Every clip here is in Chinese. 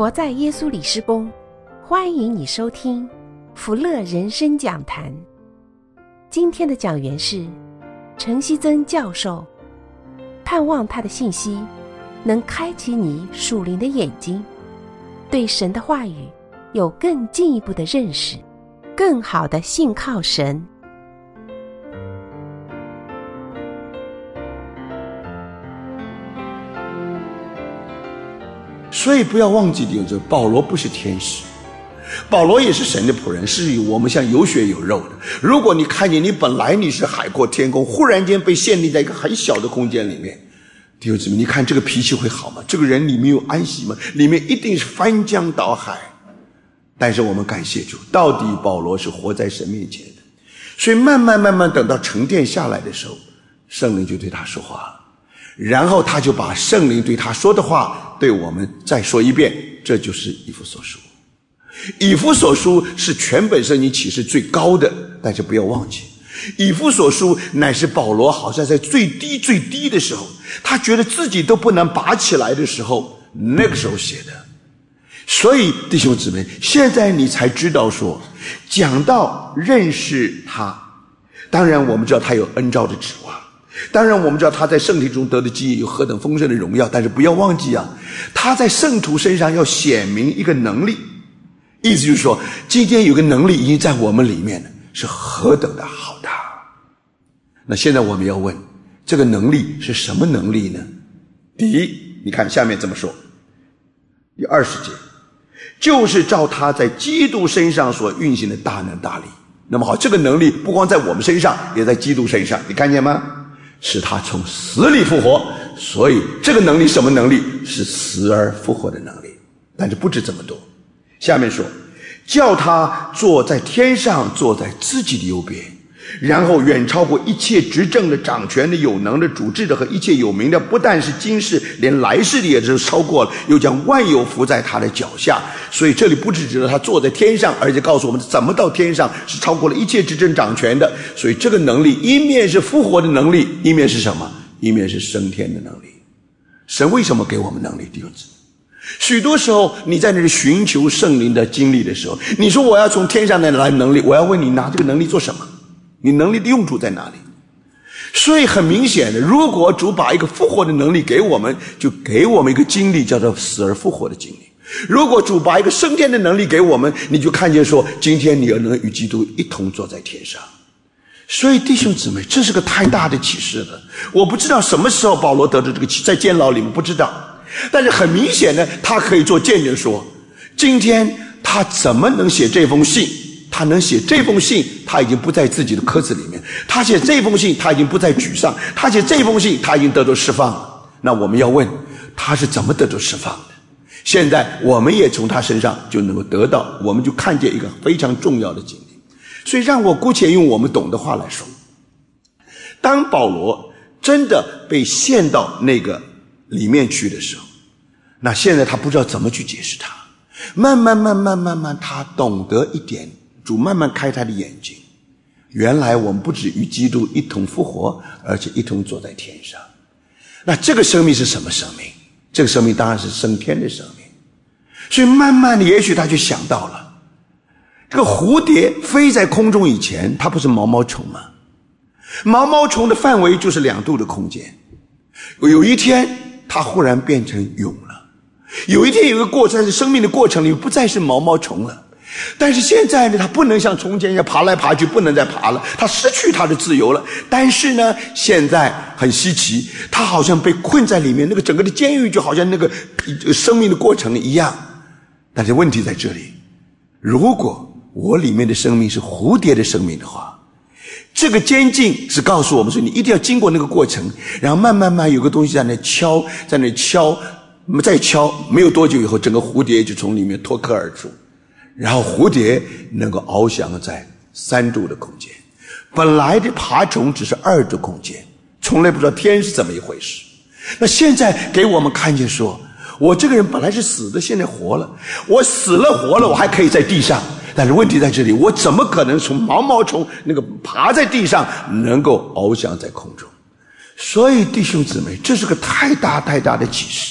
活在耶稣里施工，欢迎你收听福乐人生讲坛。今天的讲员是陈希曾教授，盼望他的信息能开启你属灵的眼睛，对神的话语有更进一步的认识，更好的信靠神。 所以不要忘记弟兄，保罗不是天使，保罗也是神的仆人，是我们像有血有肉的。如果你看见你本来你是海阔天空，忽然间被限定在一个很小的空间里面，弟兄姊妹，你看这个脾气会好吗？这个人里面有安息吗？里面一定是翻江倒海。但是我们感谢主，到底保罗是活在神面前的，所以慢慢等到沉淀下来的时候，圣灵就对他说话了，然后他就把圣灵对他说的话对我们再说一遍，这就是以弗所书。以弗所书是全本圣经启示最高的，但是不要忘记，以弗所书乃是保罗好像在最低的时候，他觉得自己都不能拔起来的时候，那个时候写的。所以弟兄姊妹，现在你才知道说，讲到认识他，当然我们知道他有恩召的指望，当然我们知道他在圣体中得的基业有何等丰盛的荣耀，但是不要忘记啊，他在圣徒身上要显明一个能力，意思就是说，今天有个能力已经在我们里面了，是何等的好大。那现在我们要问，这个能力是什么能力呢？第一，你看下面这么说，第20节，就是照他在基督身上所运行的大能大力。那么好，这个能力不光在我们身上，也在基督身上，你看见吗？是他从死里复活，所以这个能力什么能力？是死而复活的能力。但是不止这么多，下面说，叫他坐在天上，坐在自己的右边，然后远超过一切执政的、掌权的、有能的、主治的和一切有名的，不但是今世，连来世的也是超过了，又将万有伏在他的脚下。所以这里不只指着他坐在天上，而且告诉我们怎么到天上，是超过了一切执政掌权的。所以这个能力一面是复活的能力，一面是什么？一面是升天的能力。神为什么给我们能力？弟兄姊妹，许多时候你在那里寻求圣灵的经历的时候，你说我要从天上来能力，我要问你拿这个能力做什么？你能力的用处在哪里？所以很明显的，如果主把一个复活的能力给我们，就给我们一个经历叫做死而复活的经历。如果主把一个升天的能力给我们，你就看见说，今天你要能与基督一同坐在天上。所以弟兄姊妹，这是个太大的启示了。我不知道什么时候保罗得到这个启示，在监牢里面不知道，但是很明显的，他可以做见证说，今天他怎么能写这封信？他能写这封信，他已经不在自己的壳子里面，他写这封信，他已经不再沮丧，他写这封信，他已经得到释放了。那我们要问，他是怎么得到释放的？现在我们也从他身上就能够得到，我们就看见一个非常重要的经历。所以让我姑且用我们懂的话来说，当保罗真的被陷到那个里面去的时候，那现在他不知道怎么去解释他，慢慢他懂得一点，主慢慢开他的眼睛，原来我们不止与基督一同复活，而且一同坐在天上。那这个生命是什么生命？这个生命当然是升天的生命。所以慢慢的，也许他就想到了，这个蝴蝶飞在空中以前，它不是毛毛虫吗？毛毛虫的范围就是2度的空间。有一天它忽然变成蛹了，有一天有一个过程，在生命的过程里不再是毛毛虫了。但是现在呢，它不能像从前一样爬来爬去，不能再爬了，它失去它的自由了。但是呢，现在很稀奇，它好像被困在里面，那个整个的监狱就好像那个生命的过程一样。但是问题在这里，如果我里面的生命是蝴蝶的生命的话，这个监禁是告诉我们说，你一定要经过那个过程，然后慢慢有个东西在那敲，在那敲，再敲，没有多久以后，整个蝴蝶就从里面脱壳而出。然后蝴蝶能够翱翔在3度的空间，本来的爬虫只是2度空间，从来不知道天是怎么一回事。那现在给我们看见说，我这个人本来是死的，现在活了，我死了活了，我还可以在地上，但是问题在这里，我怎么可能从毛毛虫那个爬在地上能够翱翔在空中？所以弟兄姊妹，这是个太大的启示。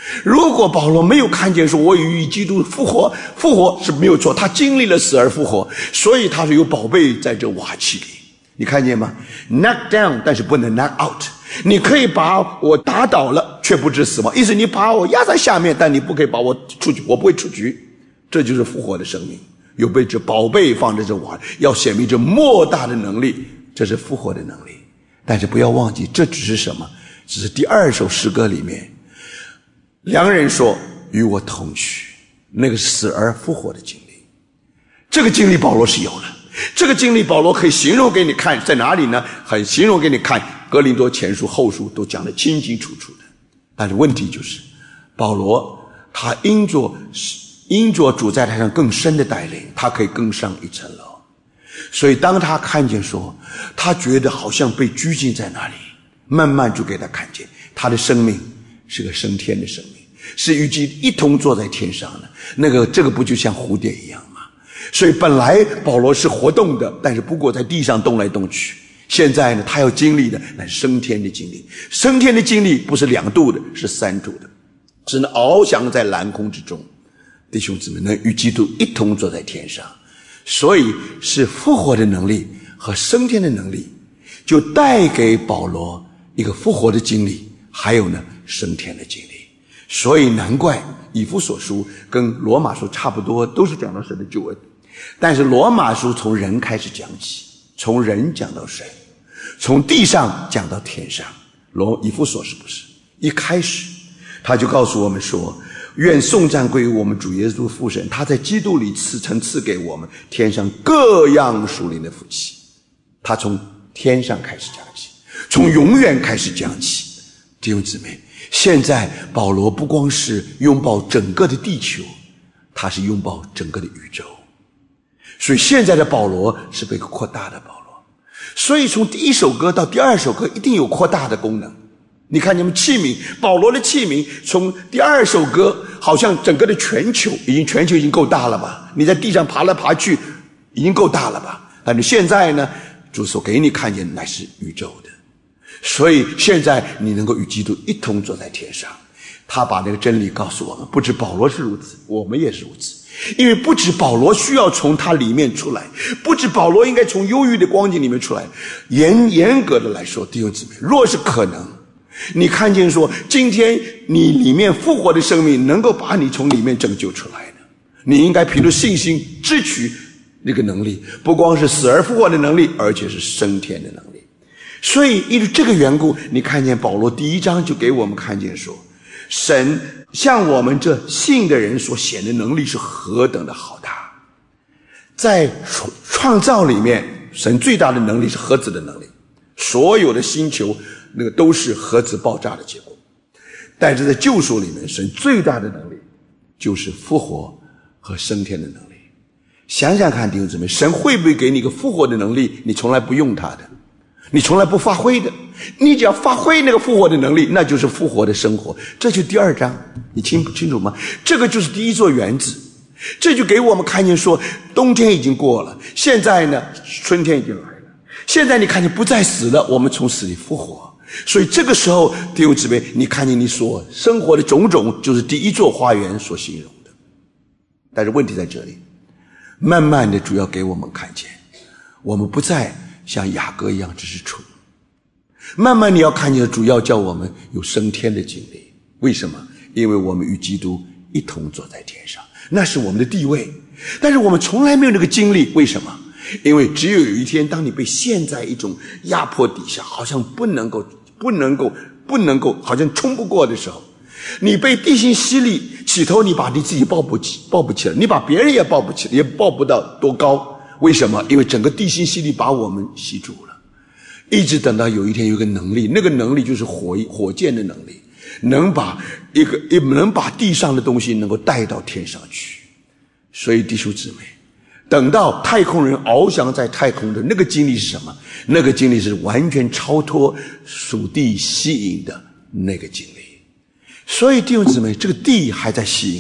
如果保罗没有看见说我与基督复活是没有错，他经历了死而复活，所以他是有宝贝在这瓦器里。你看见吗？ knock down 但是不能 knock out。你可以把我打倒了，却不致死亡，意思你把我压在下面，但你不可以把我出局，我不会出局。这就是复活的生命，有被这宝贝放在这瓦，要显明这莫大的能力，这是复活的能力。但是不要忘记，这只是什么？只是第二首诗歌里面良人说与我同去，那个死而复活的经历。这个经历保罗是有了，这个经历保罗可以形容给你看，在哪里呢？很形容给你看，哥林多前书后书都讲得清清楚楚的。但是问题就是保罗他因着主在台上更深的带领，他可以更上一层楼。所以当他看见说他觉得好像被拘禁在那里，慢慢就给他看见他的生命是个升天的生命，是与基督一同坐在天上的。这个不就像蝴蝶一样吗？所以本来保罗是活动的，但是不过在地上动来动去。现在呢，他要经历的乃是升天的经历。升天的经历不是2度的，是3度的，只能翱翔在蓝空之中。弟兄姊妹，能与基督一同坐在天上，所以是复活的能力和升天的能力，就带给保罗一个复活的经历，还有呢升天的经历。所以难怪以弗所书跟罗马书差不多，都是讲到神的救恩，但是罗马书从人开始讲起，从人讲到神，从地上讲到天上。以弗所书不是一开始他就告诉我们说，愿颂赞归于我们主耶稣父神，他在基督里曾赐给我们天上各样属灵的福气。他从天上开始讲起，从永远开始讲起。弟兄姊妹，现在保罗不光是拥抱整个的地球，他是拥抱整个的宇宙。所以现在的保罗是被扩大的保罗，所以从第一首歌到第二首歌一定有扩大的功能。你看你们器皿，保罗的器皿从第二首歌好像整个的全球已经够大了吧，你在地上爬来爬去已经够大了吧，但是现在呢，主所给你看见乃是宇宙的。所以现在你能够与基督一同坐在天上，他把那个真理告诉我们，不止保罗是如此，我们也是如此。因为不止保罗需要从他里面出来，不止保罗应该从忧郁的光景里面出来，严格的来说，弟兄姊妹，若是可能，你看见说今天你里面复活的生命能够把你从里面拯救出来的，你应该凭着信心支取那个能力，不光是死而复活的能力，而且是升天的能力。所以因为这个缘故，你看见保罗第1章就给我们看见说，神向我们这信的人所显的能力是何等的浩大。在创造里面，神最大的能力是核子的能力，所有的星球那个都是核子爆炸的结果。但是在救赎里面，神最大的能力就是复活和升天的能力。想想看弟兄姊妹，神会不会给你一个复活的能力，你从来不用它的，你从来不发挥的，你只要发挥那个复活的能力，那就是复活的生活。这就第2章，你清楚吗？这个就是第1座园子，这就给我们看见说，冬天已经过了，现在呢春天已经来了，现在你看见不再死了，我们从死里复活。所以这个时候弟兄姊妹，你看见你所生活的种种，就是第1座花园所形容的。但是问题在这里，慢慢的主要给我们看见，我们不再像雅各一样只是蠢，慢慢你要看见主要叫我们有升天的经历。为什么？因为我们与基督一同坐在天上，那是我们的地位，但是我们从来没有那个经历。为什么？因为只有一天，当你被陷在一种压迫底下，好像不能够好像冲不过的时候，你被地心吸力，起头你把你自己抱不起来，你把别人也抱不起来，也抱不到多高。为什么？因为整个地心吸力把我们吸住了。一直等到有一天有一个能力，那个能力就是火箭的能力，能把地上的东西能够带到天上去。所以弟兄姊妹，等到太空人翱翔在太空的那个经历是什么？那个经历是完全超脱属地吸引的那个经历。所以弟兄姊妹，这个地还在吸引我们，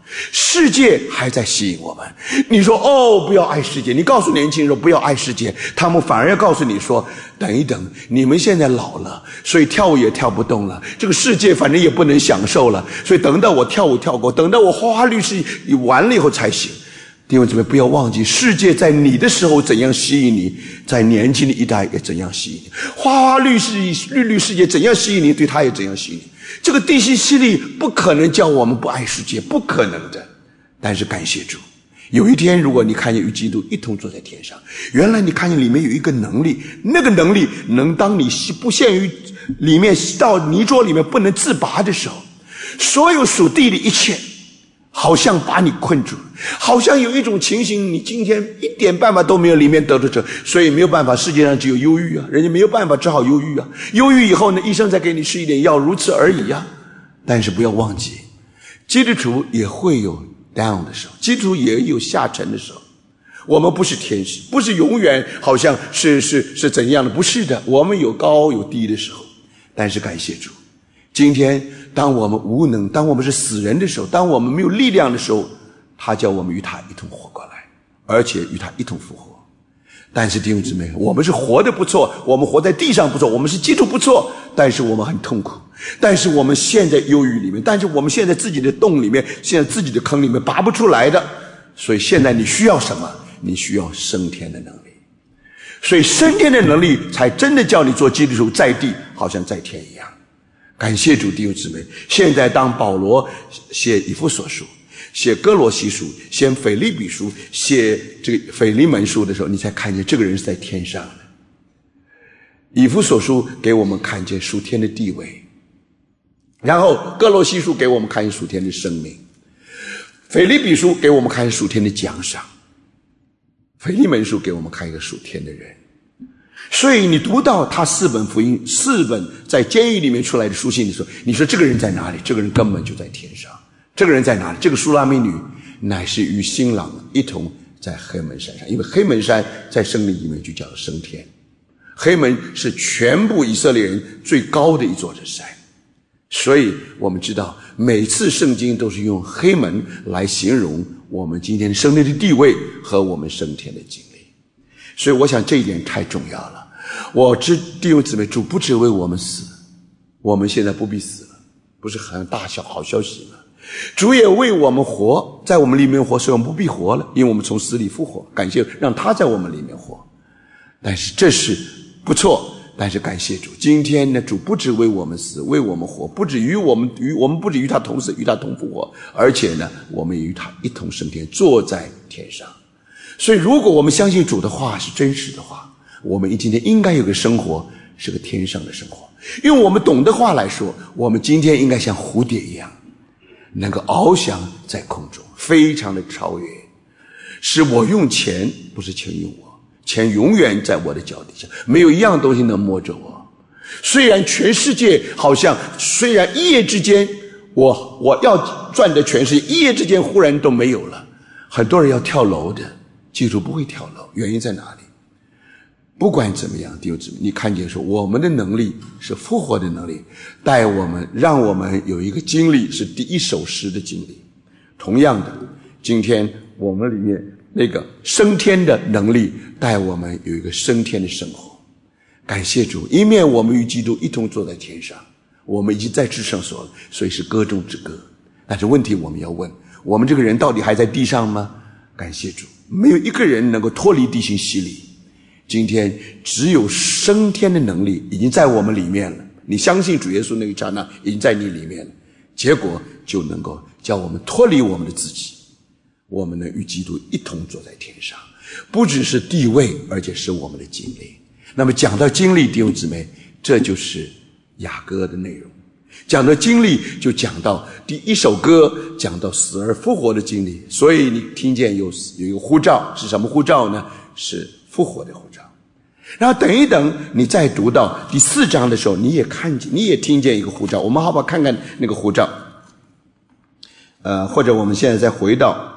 世界还在吸引我们。你说不要爱世界，你告诉年轻人说不要爱世界，他们反而要告诉你说等一等，你们现在老了，所以跳舞也跳不动了，这个世界反正也不能享受了，所以等到我跳舞跳过，等到我花花绿绿完了以后才行。弟兄姊妹，不要忘记世界在你的时候怎样吸引你，在年轻的一代也怎样吸引你，花花绿绿世界怎样吸引你，对他也怎样吸引你。这个地心吸力不可能叫我们不爱世界，不可能的。但是感谢主，有一天如果你看见与基督一同坐在天上，原来你看见里面有一个能力，那个能力能当你不陷于里面到泥浊里面不能自拔的时候，所有属地的一切好像把你困住，好像有一种情形你今天一点办法都没有，里面得着者，所以没有办法，世界上只有忧郁啊，人家没有办法，只好忧郁啊。忧郁以后呢，医生再给你吃一点药，如此而已啊。但是不要忘记，基督徒也会有 down 的时候，基督徒也有下沉的时候。我们不是天使，不是永远好像是怎样的，不是的，我们有高有低的时候。但是感谢主，今天当我们无能，当我们是死人的时候，当我们没有力量的时候，他叫我们与他一同活过来，而且与他一同复活。但是弟兄姊妹，我们是活得不错，我们活在地上不错，我们是基督不错，但是我们很痛苦，但是我们陷在忧郁里面，但是我们陷在自己的洞里面，陷在自己的坑里面拔不出来的。所以现在你需要什么？你需要升天的能力。所以升天的能力才真的叫你做基督徒，在地好像在天一样。感谢主，弟兄姊妹，现在当保罗写以弗所书，写哥罗西书，写腓立比书，写这个腓利门书的时候，你才看见这个人是在天上的。以弗所书给我们看见属天的地位，然后哥罗西书给我们看见属天的生命，腓立比书给我们看见属天的奖赏，腓利门书给我们看一个属天的人。所以你读到他4本福音，4本在监狱里面出来的书信的时候，你说这个人在哪里？这个人根本就在天上。这个人在哪里？这个书拉密女乃是与新郎一同在黑门山上，因为黑门山在圣经里面就叫做升天。黑门是全部以色列人最高的一座山，所以我们知道每次圣经都是用黑门来形容我们今天升天的地位和我们升天的经历。所以我想这一点太重要了。我知弟兄姊妹，主不只为我们死，我们现在不必死了，不是很大小好消息吗？主也为我们活，在我们里面活，所以我们不必活了，因为我们从死里复活，感谢让他在我们里面活。但是这是不错，但是感谢主，今天呢，主不只为我们死，为我们活，不止与我们不止与他同死，与他同复活，而且呢，我们与他一同升天，坐在天上。所以如果我们相信主的话是真实的话，我们今天应该有个生活是个天上的生活。用我们懂的话来说，我们今天应该像蝴蝶一样，能够翱翔在空中，非常的超越。是我用钱，不是钱用我，钱永远在我的脚底下，没有一样东西能摸着我。虽然全世界好像，虽然一夜之间我要赚的全世界一夜之间忽然都没有了，很多人要跳楼的，记住不会跳楼，原因在哪里？不管怎么样，弟兄姊妹，你看见说我们的能力是复活的能力，带我们让我们有一个经历是第一手诗的经历。同样的，今天我们里面那个升天的能力带我们有一个升天的生活。感谢主，一面我们与基督一同坐在天上，我们已经在至圣所了，所以是歌中之歌。但是问题我们要问，我们这个人到底还在地上吗？感谢主，没有一个人能够脱离地心吸力。今天只有升天的能力已经在我们里面了，你相信主耶稣那一刹那已经在你里面了，结果就能够叫我们脱离我们的自己，我们能与基督一同坐在天上，不只是地位，而且是我们的经历。那么讲到经历，弟兄姊妹，这就是雅歌的内容。讲到经历，就讲到第一首歌，讲到死而复活的经历。所以你听见有一个呼召，是什么呼召呢？是复活的呼召。然后等一等，你再读到第4章的时候，你也看见，你也听见一个呼召。我们好不好看看那个呼召？或者我们现在再回到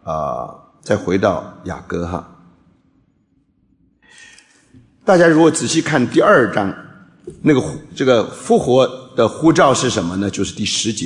雅歌哈。大家如果仔细看第2章，这个复活的呼召是什么呢？就是第10节，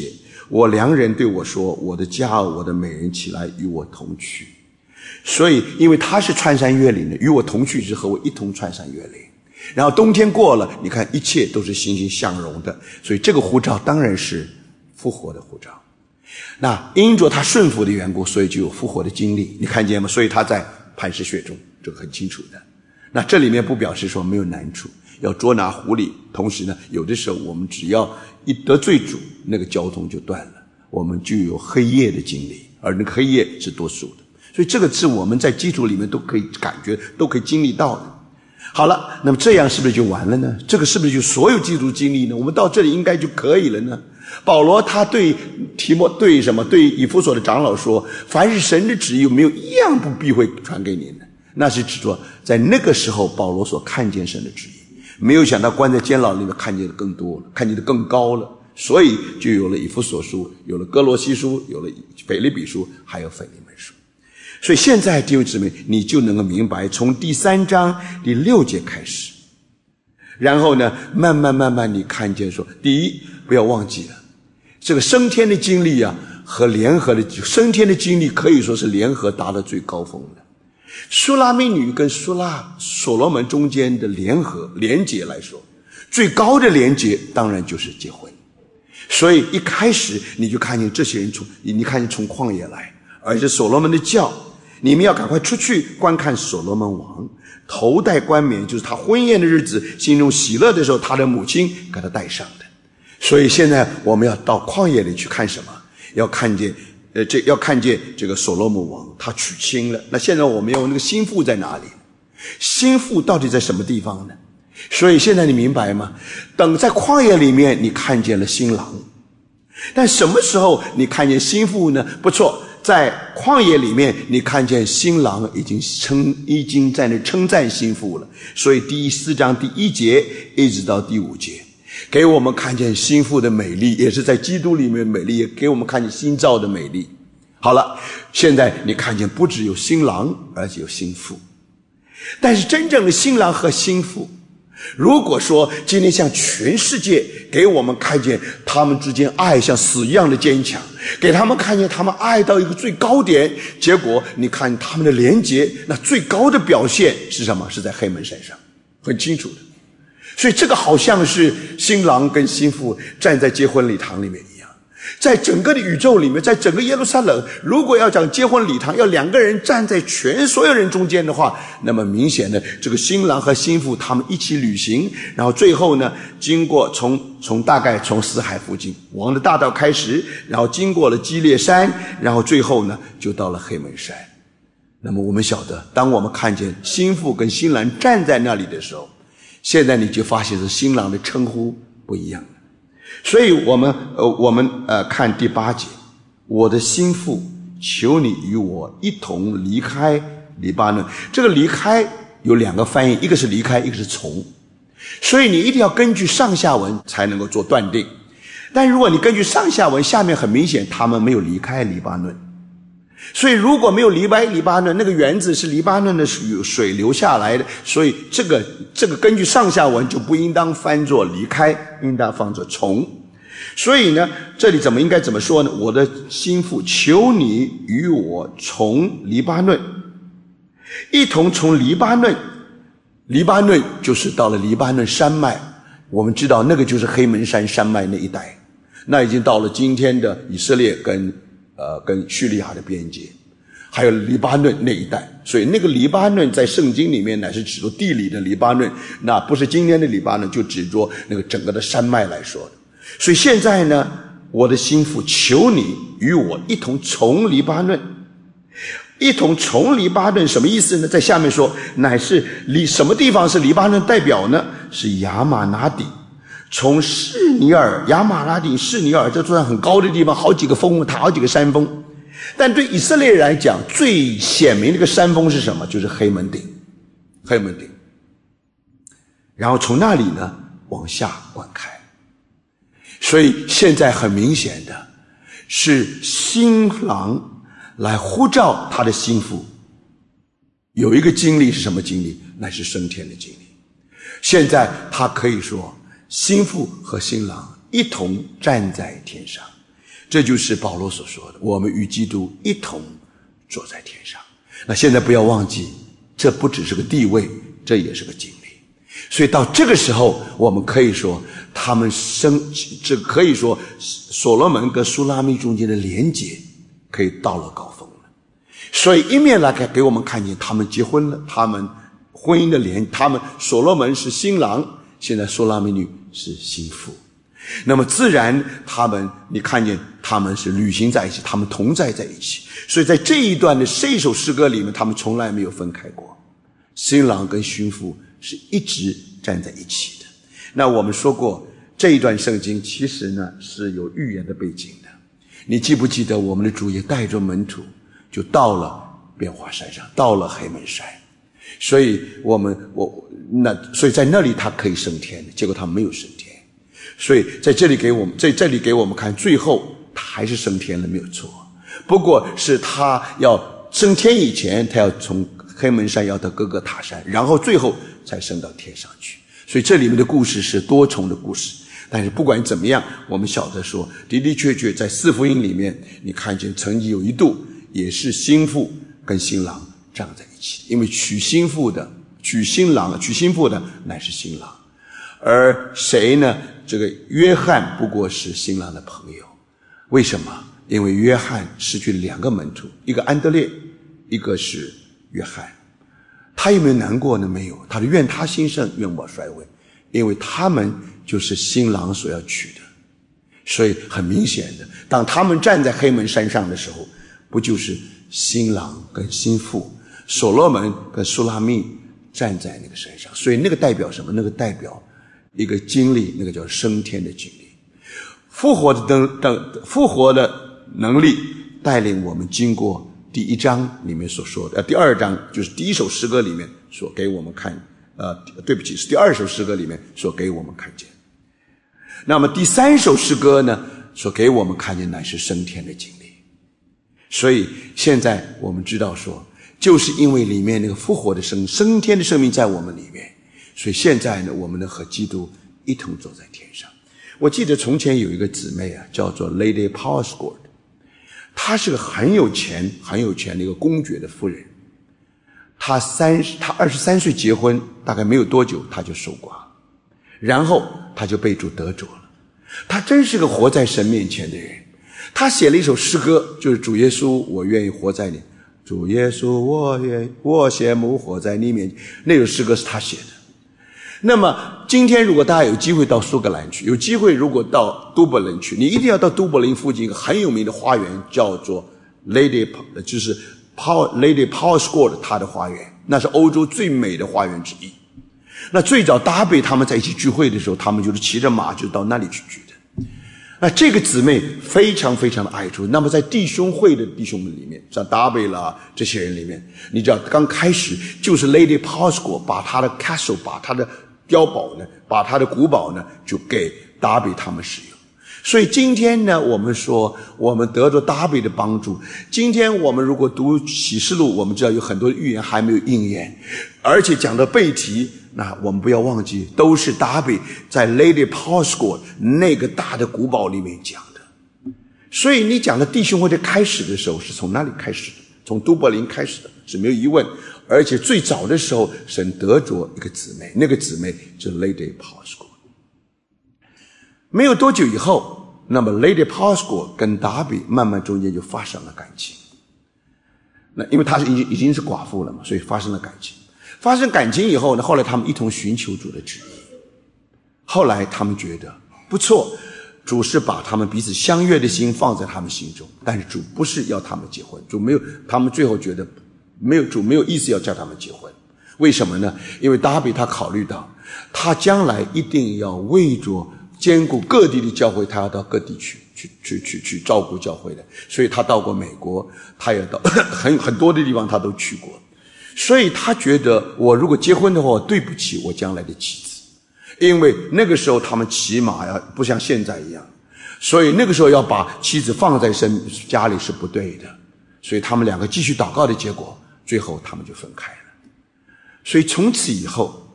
我良人对我说，我的佳偶，我的美人起来与我同去。所以因为他是穿山越岭的，与我同去是和我一同穿山越岭。然后冬天过了，你看一切都是欣欣向荣的，所以这个呼召当然是复活的呼召。那因着他顺服的缘故，所以就有复活的经历，你看见吗？所以他在磐石穴中，这个很清楚的。那这里面不表示说没有难处，要捉拿狐狸，同时呢，有的时候我们只要一得罪主，那个交通就断了，我们就有黑夜的经历，而那个黑夜是多数的。所以这个是我们在基础里面都可以感觉，都可以经历到的。好了，那么这样是不是就完了呢？这个是不是就所有基督经历呢？我们到这里应该就可以了呢？保罗他对以弗所的长老说，凡是神的旨意，没有一样不必会传给你的。那是指说在那个时候保罗所看见神的旨意，没有想到关在监牢里面看见的更多了，看见的更高了，所以就有了以弗所书，有了哥罗西书，有了腓立比书，还有腓利门书。所以现在弟兄姊妹，你就能够明白，从第3章第6节开始，然后呢慢慢你看见说，第一，不要忘记了这个升天的经历啊，和联合的升天的经历可以说是联合达到最高峰的。书拉密女跟所罗门中间的连结来说，最高的连结当然就是结婚。所以一开始你就看见这些人你看见从旷野来，而且所罗门的教，你们要赶快出去观看所罗门王头戴冠冕，就是他婚宴的日子，心中喜乐的时候，他的母亲给他戴上的。所以现在我们要到旷野里去看什么？要看见这个所罗门王他娶亲了。那现在我们要那个心腹在哪里？心腹到底在什么地方呢？所以现在你明白吗？等在旷野里面你看见了新郎，但什么时候你看见心腹呢？不错，在旷野里面你看见新郎已经在那称赞心腹了。所以第4章第1节一直到第5节给我们看见心腹的美丽，也是在基督里面美丽，也给我们看见新造的美丽。好了，现在你看见不只有新郎，而且有心腹。但是真正的新郎和心腹，如果说今天向全世界给我们看见他们之间爱像死一样的坚强，给他们看见他们爱到一个最高点，结果你看他们的连结，那最高的表现是什么？是在黑门山上，很清楚的。所以这个好像是新郎跟新妇站在结婚礼堂里面一样。在整个的宇宙里面，在整个耶路撒冷，如果要讲结婚礼堂，要2个人站在所有人中间的话，那么明显的这个新郎和新妇他们一起旅行，然后最后呢，经过大概从死海附近王的大道开始，然后经过了基列山，然后最后呢就到了黑门山。那么我们晓得，当我们看见新妇跟新郎站在那里的时候，现在你就发现是新郎的称呼不一样了。所以我们看第8节，我的心腹，求你与我一同离开黎巴嫩。这个离开有2个翻译，一个是离开，一个是从。所以你一定要根据上下文才能够做断定。但如果你根据上下文，下面很明显他们没有离开黎巴嫩。所以如果没有黎巴嫩，那个园子是黎巴嫩的水流下来的，所以这个根据上下文就不应当翻作离开，应当放作从。所以呢，这里应该怎么说呢？我的心腹，求你与我从黎巴嫩一同从黎巴嫩就是到了黎巴嫩山脉，我们知道那个就是黑门山山脉那一带，那已经到了今天的以色列跟叙利亚的边界，还有黎巴嫩那一带。所以那个黎巴嫩在圣经里面乃是指着地理的黎巴嫩，那不是今天的黎巴嫩，就指着那个整个的山脉来说的。所以现在呢，我的心腹，求你与我一同从黎巴嫩。一同从黎巴嫩什么意思呢？在下面说，乃是什么地方是黎巴嫩代表呢？是亚玛拿底，从士尼尔，亚玛拿底士尼尔，这座山很高的地方，好几个峰塔，好几个山峰。但对以色列人来讲，最显明的一个山峰是什么？就是黑门顶。然后从那里呢往下观开。所以现在很明显的是新郎来呼召他的心腹，有一个经历是什么经历？那是升天的经历。现在他可以说心腹和新郎一同站在天上， 这就是保罗所说的，我们与基督一同坐在天上。那现在不要忘记，这不只是个地位，这也是个经历。所以到这个时候，我们可以说可以说所罗门跟苏拉密中间的连结可以到了高峰了。所以一面来给我们看见他们结婚了，他们婚姻的他们所罗门是新郎，现在苏拉密女是新妇。那么自然你看见他们是旅行在一起，他们同在一起。所以在这一首诗歌里面，他们从来没有分开过，新郎跟新妇是一直站在一起的。那我们说过，这一段圣经其实呢是有预言的背景的。你记不记得我们的主也带着门徒就到了变化山上，到了黑门山，所以所以在那里他可以升天的，结果他没有升天。所以在这里给我们看，最后他还是升天了，没有错。不过是他要升天以前，他要从黑门山要到各个塔山，然后最后才升到天上去。所以这里面的故事是多重的故事。但是不管怎么样，我们晓得说，的的确确在四福音里面，你看见曾经有一度也是新妇跟新郎站在一起，因为娶新妇的乃是新郎，而谁呢？这个约翰不过是新郎的朋友。为什么？因为约翰失去了2个门徒，一个安德烈，一个是约翰。他有没有难过呢？没有，他的愿他兴盛，愿我衰微，因为他们就是新郎所要娶的。所以很明显的，当他们站在黑门山上的时候，不就是新郎跟新妇，所罗门跟苏拉密站在那个山上。所以那个代表什么？那个代表一个经历，那个叫升天的经历。复活的能力带领我们经过第1章里面所说的，第2章就是第1首诗歌里面所给我们看，是第2首诗歌里面所给我们看见。那么第3首诗歌呢，所给我们看见乃是升天的经历。所以现在我们知道说，就是因为里面那个复活的升天的生命在我们里面，所以现在呢，我们能和基督一同走在天上。我记得从前有一个姊妹啊，叫做 Lady Powerscourt， 她是个很有钱的一个公爵的夫人。她23岁结婚，大概没有多久她就守寡，然后她就被主得着了。她真是个活在神面前的人。她写了一首诗歌，就是主耶稣，我愿意活在你，主耶稣，我羡慕活在你面前。那首诗歌是她写的。那么今天如果大家有机会到苏格兰去，有机会如果到都柏林去，你一定要到都柏林附近一个很有名的花园，叫做 Lady Powerscourt 她的花园，那是欧洲最美的花园之一。那最早达贝他们在一起聚会的时候，他们就是骑着马就到那里去聚的。那这个姊妹非常非常的爱主。那么在弟兄会的弟兄们里面，像达贝啦这些人里面，你知道刚开始就是 Lady Powerscourt 把她的 castle， 把她的碉堡呢，把她的古堡呢，就给达贝他们使用。所以今天呢，我们说我们得着达贝的帮助。今天我们如果读启示录，我们知道有很多预言还没有应验，而且讲到被提，那我们不要忘记，都是达贝在 Lady Powerscourt 那个大的古堡里面讲的。所以你讲的弟兄会的开始的时候是从哪里开始的？从都柏林开始的，是没有疑问。而且最早的时候，神得着一个姊妹，那个姊妹就是 Lady Powerscourt。没有多久以后，那么 Lady Powerscourt 跟达比慢慢中间就发生了感情。那因为她已经是寡妇了嘛，所以发生了感情。发生感情以后呢，后来他们一同寻求主的旨意。后来他们觉得不错，主是把他们彼此相悦的心放在他们心中，但是主不是要他们结婚，他们最后觉得主没有意思要叫他们结婚。为什么呢？因为达比他考虑到他将来一定要为着兼顾各地的教会，他要到各地去照顾教会的，所以他到过美国，他也到很多的地方他都去过。所以他觉得我如果结婚的话，我对不起我将来的妻子，因为那个时候他们骑马呀，不像现在一样，所以那个时候要把妻子放在家里是不对的。所以他们两个继续祷告的结果，最后他们就分开了。所以从此以后，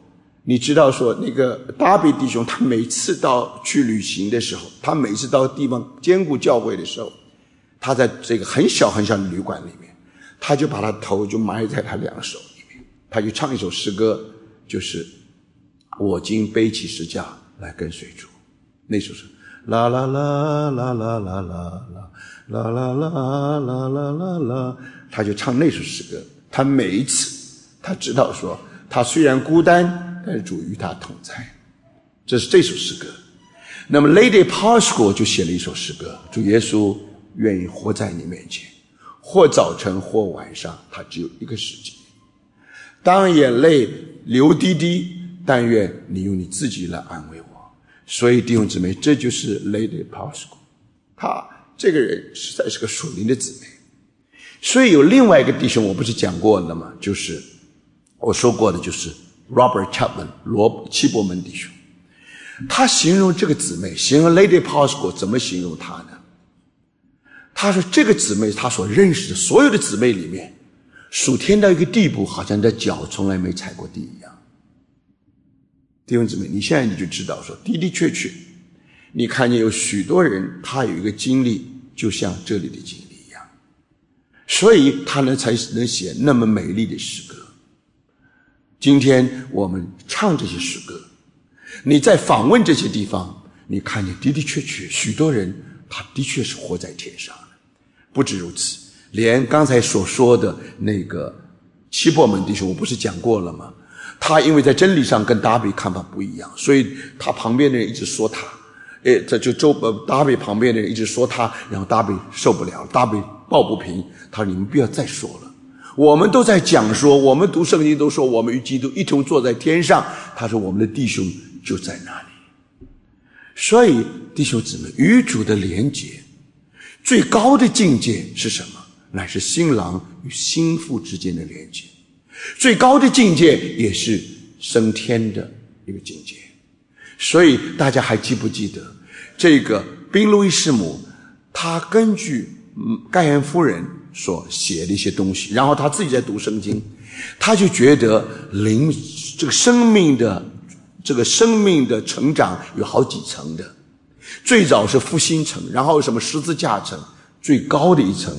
你知道说那个达比弟兄，他每次去旅行的时候，他每次到地方兼顾教会的时候，他在这个很小很小的旅馆里面，他就把他头就埋在他两手里面，他就唱一首诗歌，就是我今背起十架来跟随主。那首诗啦啦啦啦啦啦啦啦啦啦啦啦啦啦，他就唱那首诗歌。他每一次他知道说他虽然孤单，但是主与他同在，这是这首诗歌。那么 Lady Parsco 就写了一首诗歌，主耶稣愿意活在你面前，或早晨或晚上，他只有一个时间。当眼泪流滴滴，但愿你用你自己来安慰我。所以弟兄姊妹，这就是 Lady Parsco， 他这个人实在是个属灵的姊妹。所以有另外一个弟兄，我不是讲过了吗？就是我说过的，就是 Robert Chapman 齐伯门弟兄。他形容这个姊妹，形容 Lady Parsco 怎么形容她呢？他说这个姊妹他所认识的所有的姊妹里面，属天到一个地步，好像她脚从来没踩过地一样。弟兄姊妹，你现在你就知道说，的的确确你看见有许多人他有一个经历，就像这里的经历一样，所以他才能写那么美丽的诗歌。今天我们唱这些诗歌，你在访问这些地方，你看见的的确确许多人他的确是活在天上的。不止如此，连刚才所说的那个齐伯门弟兄，我不是讲过了吗？他因为在真理上跟达比看法不一样，所以他旁边的人一直说他，这就达比旁边的人一直说他，然后达比受不了，达比抱不平，他说你们不要再说了，我们都在讲说，我们读圣经都说我们与基督一同坐在天上，他说我们的弟兄就在那里。所以弟兄姊妹，与主的连结最高的境界是什么？乃是新郎与新妇之间的连结，最高的境界也是升天的一个境界。所以大家还记不记得这个宾路易士母，他根据盖恩夫人所写的一些东西，然后他自己在读圣经，他就觉得这个生命的成长有好几层的。最早是复兴层，然后什么十字架层，最高的一层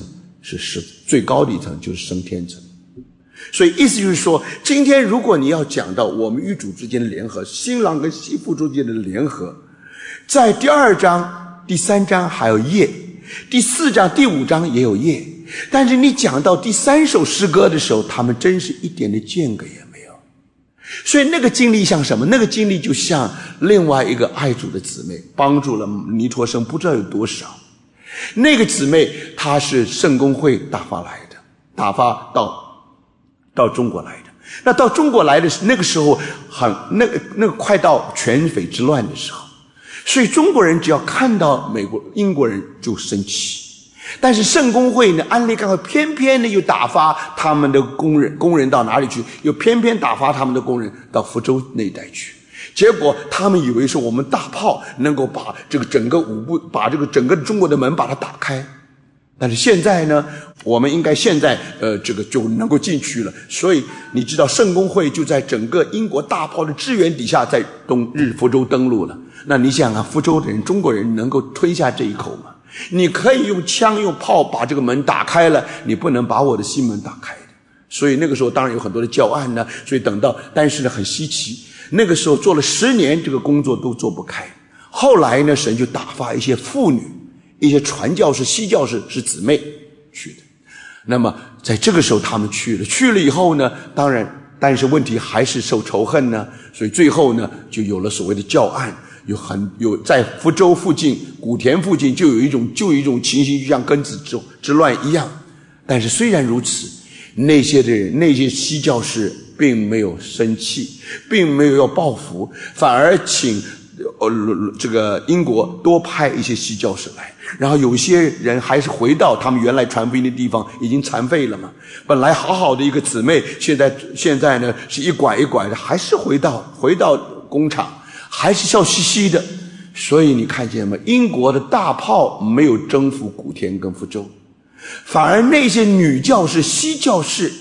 就是升天层。所以意思就是说，今天如果你要讲到我们与主之间的联合，新郎跟新妇之间的联合，在第2章、第3章还有夜，第4章、第5章也有夜，但是你讲到第3首诗歌的时候，他们真是一点的间隔也没有。所以那个经历像什么？那个经历就像另外一个爱主的姊妹，帮助了尼托生不知道有多少。那个姊妹她是圣公会打发到中国来的。那到中国来的那个时候那个快到全匪之乱的时候，所以中国人只要看到英国人就生气。但是圣公会呢，安利干会偏偏的又打发他们的工人到哪里去？又偏偏打发他们的工人到福州那一带去。结果他们以为是我们大炮能够把这个整个把这个整个中国的门把它打开。但是现在呢，我们应该现在这个就能够进去了。所以你知道圣公会就在整个英国大炮的支援底下，在福州登陆了。那你想啊，福州的人中国人能够吞下这一口吗？你可以用枪用炮把这个门打开了，你不能把我的心门打开的。所以那个时候当然有很多的教案呢，所以但是呢很稀奇，那个时候做了10年这个工作都做不开。后来呢，神就打发一些妇女，一些传教士、西教士是姊妹去的。那么在这个时候他们去了以后呢，当然但是问题还是受仇恨呢，所以最后呢就有了所谓的教案。有在福州附近、古田附近就有一种情形，就像庚子之乱一样。但是虽然如此，那些西教士并没有生气，并没有要报复，反而请这个英国多派一些西教士来。然后有些人还是回到他们原来传福音的地方，已经残废了嘛。本来好好的一个姊妹，现在呢是一拐一拐的，还是回到工厂。还是笑嘻嘻的。所以你看见吗？英国的大炮没有征服古田跟福州，反而那些女教士、西教士，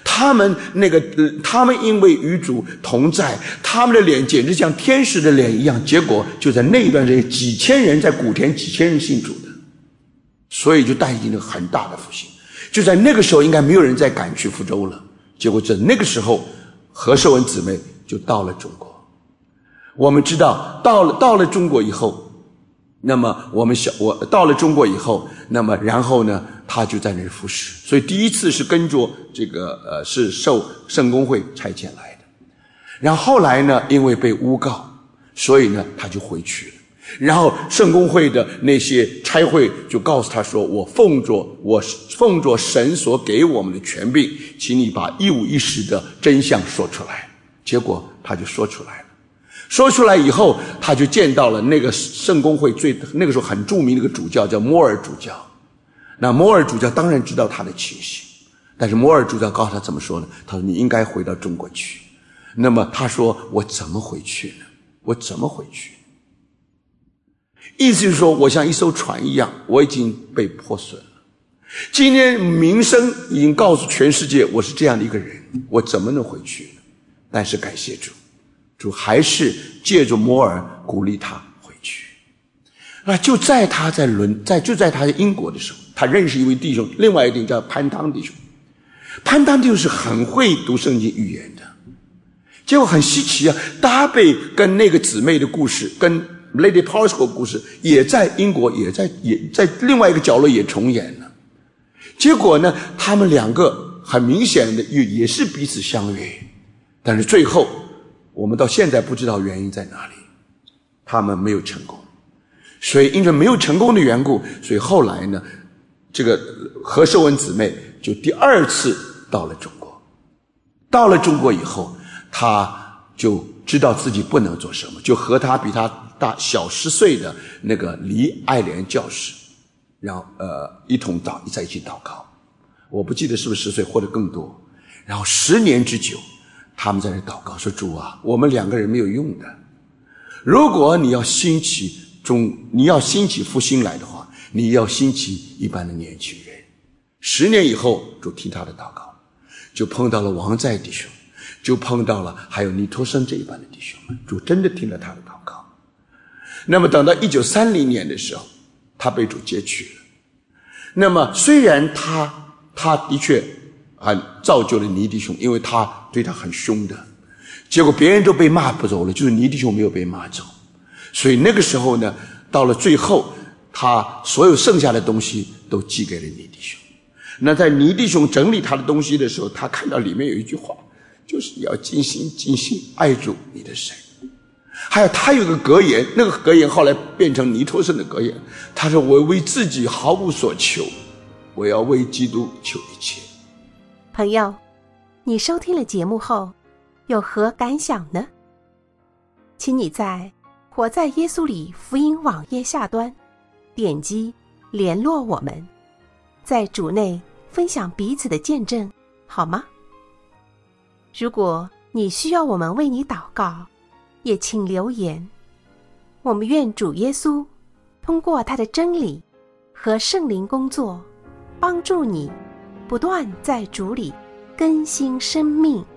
他们因为与主同在，他们的脸简直像天使的脸一样，结果就在那一段时间，几千人在古田，几千人信主的，所以就带进了很大的复兴。就在那个时候，应该没有人再敢去福州了。结果在那个时候，何寿文姊妹就到了中国。我们知道，到了中国以后，那么我到了中国以后，那么然后呢，他就在那儿服侍。所以第一次是跟着这个是受圣公会差遣来的。然后后来呢，因为被诬告，所以呢他就回去了。然后圣公会的那些差会就告诉他说，我奉着神所给我们的权柄，请你把一五一十的真相说出来。结果他就说出来了。说出来以后，他就见到了那个圣公会那个时候很著名的一个主教，叫摩尔主教。那摩尔主教当然知道他的情形，但是摩尔主教告诉他怎么说呢？他说你应该回到中国去。那么他说我怎么回去呢？我怎么回去？意思就是说，我像一艘船一样，我已经被破损了。今天名声已经告诉全世界我是这样的一个人，我怎么能回去呢？但是感谢主，主还是借着摩尔鼓励他回去。那就在他在英国的时候，他认识一位弟兄，另外一位叫潘汤弟兄。潘汤弟兄是很会读圣经预言的，结果很稀奇啊，搭配跟那个姊妹的故事，跟 Lady Parscale 故事也在英国，也在另外一个角落也重演了。结果呢，他们两个很明显的也是彼此相约，但是最后我们到现在不知道原因在哪里，他们没有成功。所以因为没有成功的缘故，所以后来呢，这个何寿文姊妹就第二次到了中国。到了中国以后，他就知道自己不能做什么，就和他比他小10岁的那个黎爱莲教士，然后在一起祷告。我不记得是不是10岁或者更多。然后10年之久，他们在那祷告说，主啊，我们两个人没有用的，如果你要兴起复兴来的话，你要兴起一般的年轻人。10年以后，主听他的祷告，就碰到了王在弟兄，就碰到了还有尼托生这一般的弟兄们，主真的听了他的祷告。那么等到1930年的时候，他被主接去了。那么虽然他的确很造就了尼弟兄，因为他对他很凶的，结果别人都被骂不走了，就是尼弟兄没有被骂走。所以那个时候呢，到了最后，他所有剩下的东西都寄给了尼弟兄。那在尼弟兄整理他的东西的时候，他看到里面有一句话，就是你要尽心尽心爱主你的神。还有他有个格言，那个格言后来变成尼托生的格言，他说，我为自己毫无所求，我要为基督求一切。 朋友，你收听了节目后有何感想呢？请你在活在耶稣里福音网页下端点击联络我们，在主内分享彼此的见证，好吗？如果你需要我们为你祷告，也请留言。我们愿主耶稣通过他的真理和圣灵工作，帮助你不断在主里更新生命。